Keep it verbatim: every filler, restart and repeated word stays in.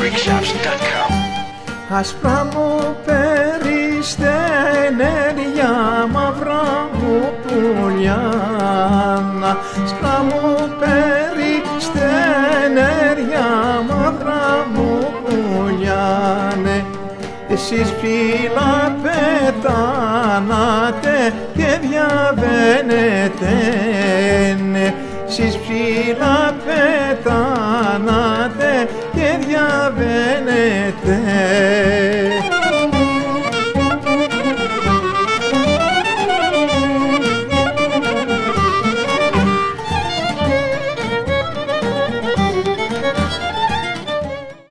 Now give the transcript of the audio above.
Rickshops dot com. Άσπρα μου περιστενέρια, μαύρα μου πουλιά, άσπρα μου περιστενέρια, μαύρα μου πουλιά, ναι. Εσείς φύλλα πετάνατε και διαβαίνετε, ναι. Εσείς φύλλα πετάνατε και διαβαίνετε,